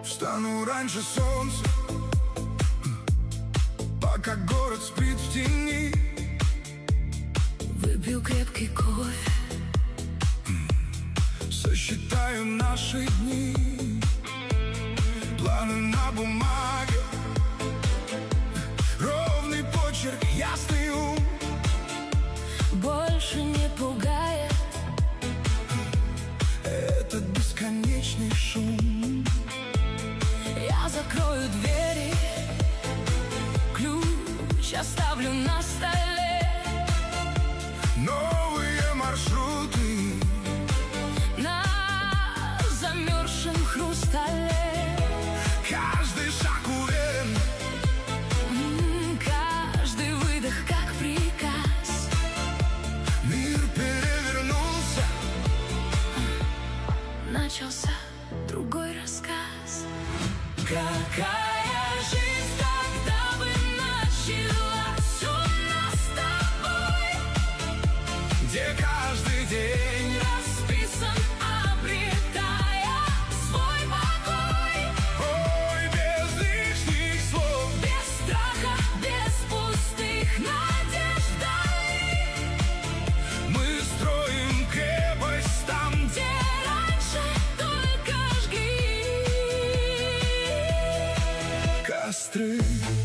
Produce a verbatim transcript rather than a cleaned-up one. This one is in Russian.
Встану раньше солнца, пока город спит в тени. Выпью крепкий кофе, сосчитаю наши дни. Планы на бумаге, ровный почерк, ясный ум. больше не пугает этот бесконечный шум. Я закрою двери, ключ оставлю на столе. Новые маршруты На замерзшем хрустале. каждый шаг уверен, М, Каждый выдох как приказ. мир перевернулся. Начался другой рассказ. Какая жизнь тогда бы началась у нас с тобой, где каждый день расписан, обретая свой покой. ой, без лишних слов, Без страха, без пустых надежд вдали. мы строим крепость там, Где раньше только жги костры.